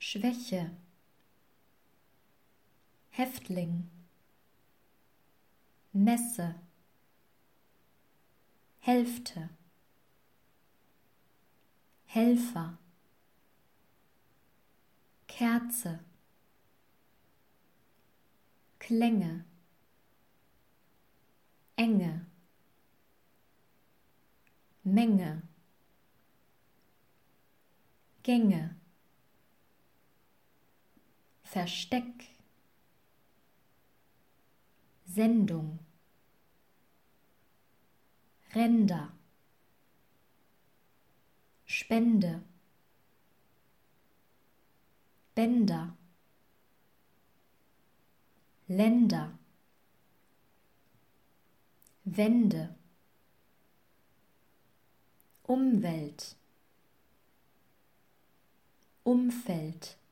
Schwäche, Häftling, Messe, Hälfte, Helfer, Kerze, Klänge, Enge, Menge, Gänge, Versteck, Sendung, Ränder, Spende, Bänder, Länder, Wände, Umwelt, Umfeld,